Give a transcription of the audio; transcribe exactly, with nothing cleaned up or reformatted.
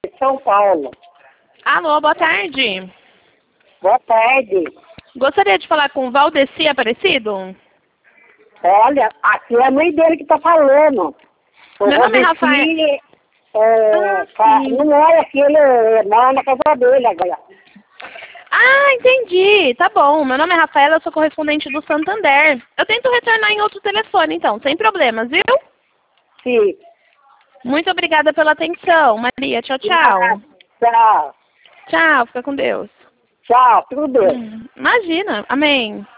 São Paulo. Alô, boa tarde. Boa tarde. Gostaria de falar com o Valdeci Aparecido? Olha, aqui é a mãe dele que tá falando. O Meu nome é Valdeci, Rafael. É, Ah, tá, sim. não é aqui, ele mora na casa dele agora. Ah, entendi. Tá bom. Meu nome é Rafaela, eu sou correspondente do Santander. Eu tento retornar em outro telefone, então, sem problemas, viu? Sim. Muito obrigada pela atenção, Maria. Tchau, tchau. Tchau. Tchau, fica com Deus. Tchau, tudo bem. Hum, Imagina. Amém.